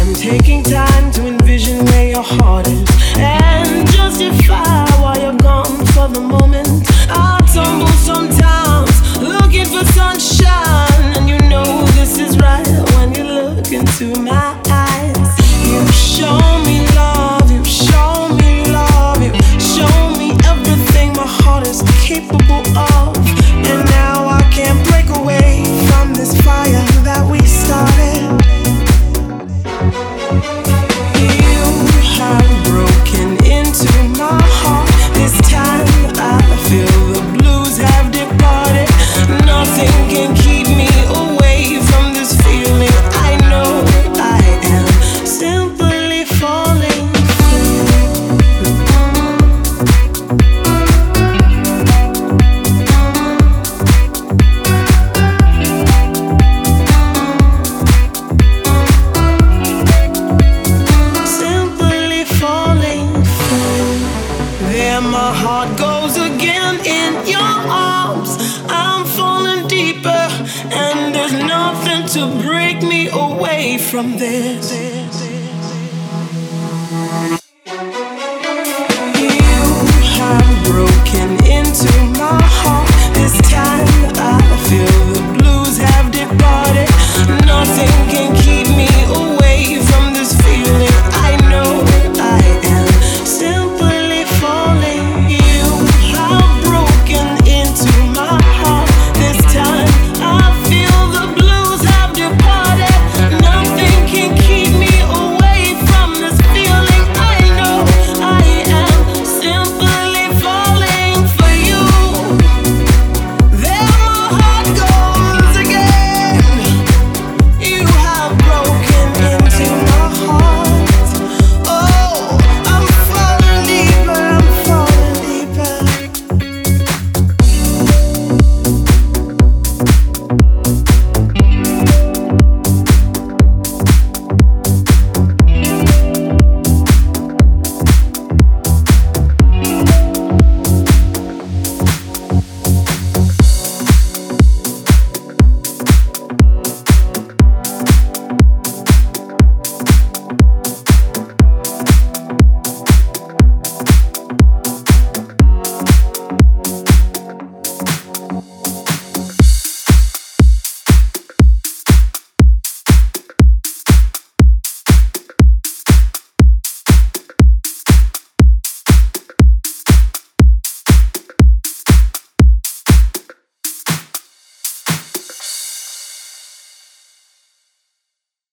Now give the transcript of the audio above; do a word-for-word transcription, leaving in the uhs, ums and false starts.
taking time to envision where your heart is and justify why you're gone for the moment. I tumble sometimes looking for sunshine, and you know this is right when you look into my eyes. You show me love, you show me love, you show me everything my heart is capable of, and now I can't break away from this fire that we started. You have broken into my heart. This time I feel the blues have departed. Nothing can keep me away from this feeling. I know I am simply falling simply falling through. There my heart goes again in your arms. I'm falling deeper, and there's nothing to break me away from this. You have broken into my heart. This time I feel